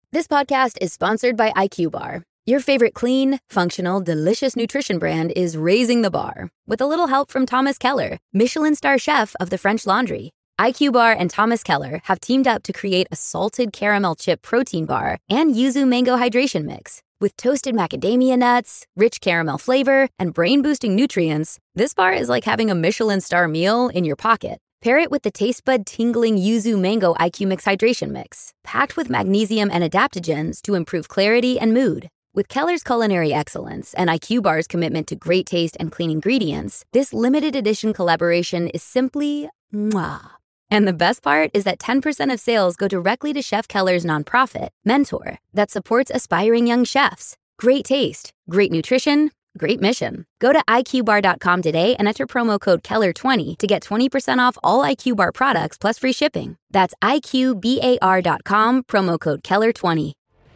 This podcast is sponsored by IQ Bar. Your favorite clean, functional, delicious nutrition brand is raising the bar with a little help from Thomas Keller, Michelin star chef of the French Laundry. IQ Bar and Thomas Keller have teamed up to create a salted caramel chip protein bar and yuzu mango hydration mix. With toasted macadamia nuts, rich caramel flavor, and brain-boosting nutrients, this bar is like having a Michelin star meal in your pocket. Pair it with the taste bud tingling yuzu mango IQ Mix hydration mix, packed with magnesium and adaptogens to improve clarity and mood. With Keller's culinary excellence and IQ Bar's commitment to great taste and clean ingredients, this limited edition collaboration is simply mwah. And the best part is that 10% of sales go directly to Chef Keller's nonprofit, Mentor, that supports aspiring young chefs. Great taste, great nutrition, great mission. Go to IQBar.com today and enter promo code Keller20 to get 20% off all IQ Bar products plus free shipping. That's IQBAR.com, promo code Keller20.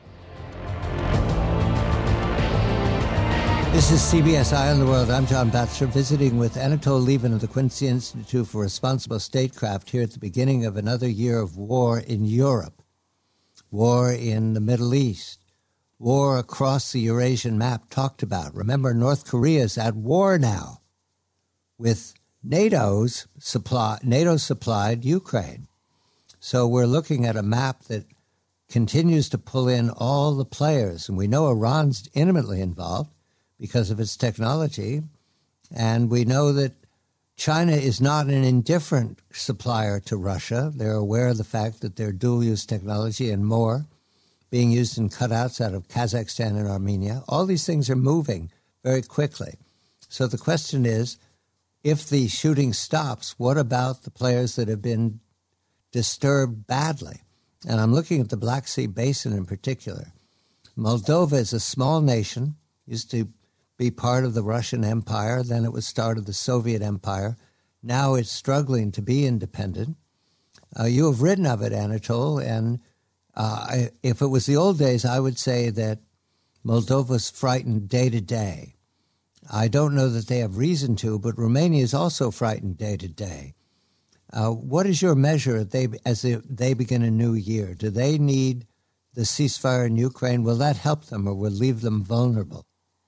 This is CBS Eye on the World. I'm John Batchelor, visiting with Anatol Lieven of the Quincy Institute for Responsible Statecraft here at the beginning of another year of war in Europe, war in the Middle East, war across the Eurasian map talked about. Remember, North Korea is at war now with NATO supplied Ukraine. So we're looking at a map that continues to pull in all the players. And we know Iran's intimately involved because of its technology. And we know that China is not an indifferent supplier to Russia. They're aware of the fact that their dual-use technology and more being used in cutouts out of Kazakhstan and Armenia. All these things are moving very quickly. So the question is, if the shooting stops, what about the players that have been disturbed badly? And I'm looking at the Black Sea Basin in particular. Moldova is a small nation, used to be part of the Russian Empire, then it was part of the Soviet Empire. Now it's struggling to be independent. You have written of it, Anatol, and if it was the old days, I would say that Moldova's frightened day to day. I don't know that they have reason to, but Romania is also frightened day to day. What is your measure as they begin a new year? Do they need the ceasefire in Ukraine? Will that help them or will leave them vulnerable?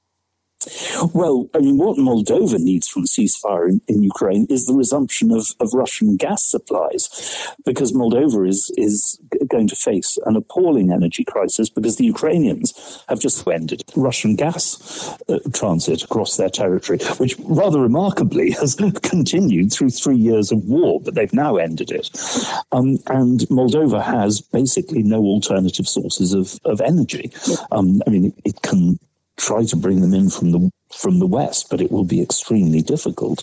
Well, I mean, what Moldova needs from a ceasefire in Ukraine is the resumption of Russian gas supplies, because Moldova is going to face an appalling energy crisis because the Ukrainians have just ended Russian gas transit across their territory, which rather remarkably has continued through 3 years of war, but they've now ended it. And Moldova has basically no alternative sources of energy. I mean, it can try to bring them in from the West, but it will be extremely difficult.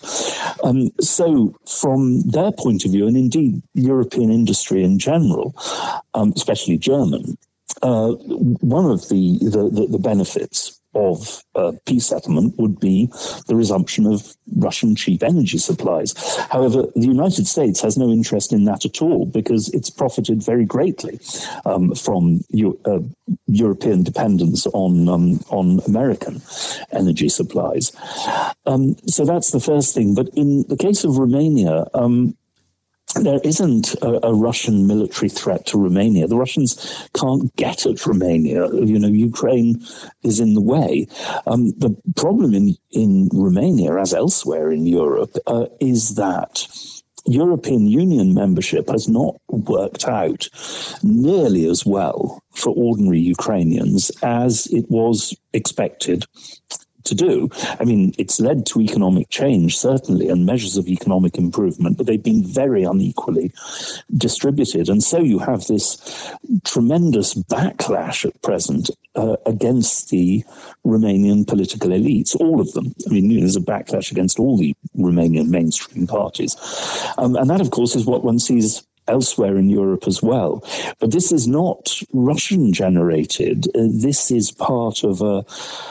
So from their point of view, and indeed European industry in general, especially German, one of the benefits of peace settlement would be the resumption of Russian cheap energy supplies. However, the United States has no interest in that at all because it's profited very greatly from European dependence on American energy supplies. So that's the first thing. But in the case of Romania, there isn't a Russian military threat to Romania. The Russians can't get at Romania. Ukraine is in the way. The problem in Romania, as elsewhere in Europe, is that European Union membership has not worked out nearly as well for ordinary Ukrainians as it was expected to do. I mean, it's led to economic change, certainly, and measures of economic improvement, but they've been very unequally distributed. And so you have this tremendous backlash at present against the Romanian political elites, all of them. I mean, there's a backlash against all the Romanian mainstream parties. And that, of course, is what one sees elsewhere in Europe as well. But this is not Russian generated. This is part of a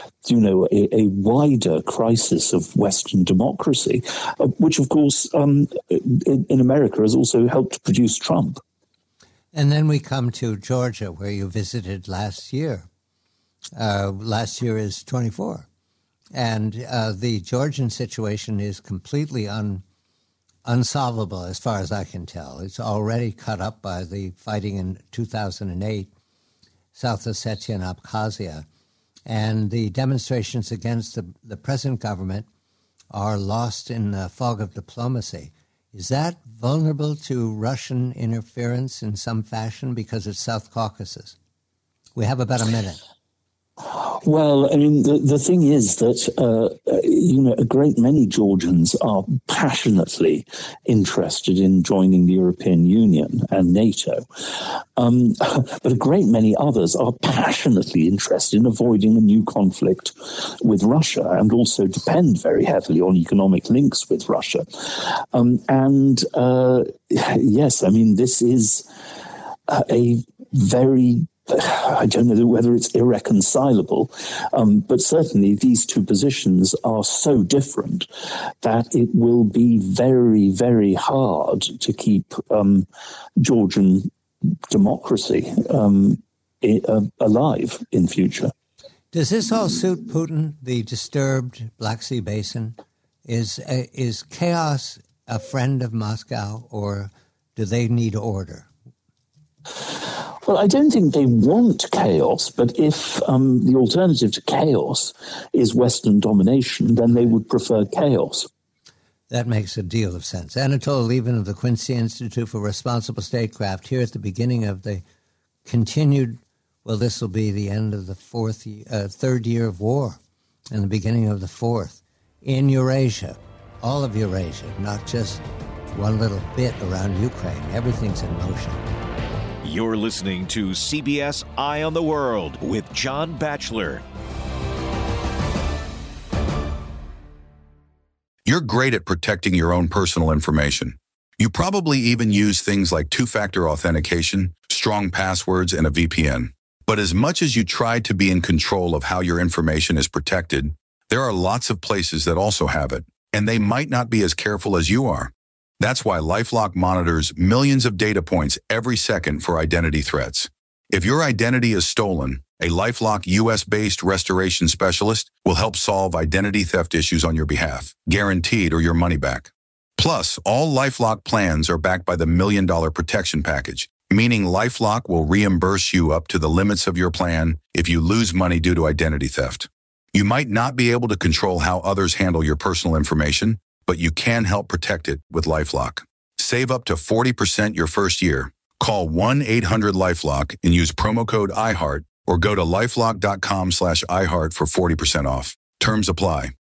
wider crisis of Western democracy, which, of course, in America has also helped produce Trump. And then we come to Georgia, where you visited last year. Last year is 24. And the Georgian situation is completely unsolvable as far as I can tell. It's already cut up by the fighting in 2008. South Ossetia and Abkhazia. And the demonstrations against the present government are lost in the fog of diplomacy. Is that vulnerable to Russian interference in some fashion because it's South Caucasus? We have about a minute. Well, I mean, the thing is that, a great many Georgians are passionately interested in joining the European Union and NATO. But a great many others are passionately interested in avoiding a new conflict with Russia and also depend very heavily on economic links with Russia. Yes, I mean, this is a very I don't know whether it's irreconcilable, but certainly these two positions are so different that it will be very, very hard to keep Georgian democracy alive in future. Does this all suit Putin, the disturbed Black Sea basin? Is chaos a friend of Moscow, or do they need order? Well, I don't think they want chaos, but if the alternative to chaos is Western domination, then they would prefer chaos. That makes a deal of sense. Anatol Lieven of the Quincy Institute for Responsible Statecraft here at the beginning of the continued, well, this will be the end of the third year of war and the beginning of the fourth in Eurasia, all of Eurasia, not just one little bit around Ukraine. Everything's in motion. You're listening to CBS Eye on the World with John Batchelor. You're great at protecting your own personal information. You probably even use things like two-factor authentication, strong passwords, and a VPN. But as much as you try to be in control of how your information is protected, there are lots of places that also have it, and they might not be as careful as you are. That's why LifeLock monitors millions of data points every second for identity threats. If your identity is stolen, a LifeLock U.S.-based restoration specialist will help solve identity theft issues on your behalf, guaranteed or your money back. Plus, all LifeLock plans are backed by the $1 Million Protection Package, meaning LifeLock will reimburse you up to the limits of your plan if you lose money due to identity theft. You might not be able to control how others handle your personal information, but you can help protect it with LifeLock. Save up to 40% your first year. Call 1-800-LifeLock and use promo code iHeart or go to LifeLock.com/iHeart for 40% off. Terms apply.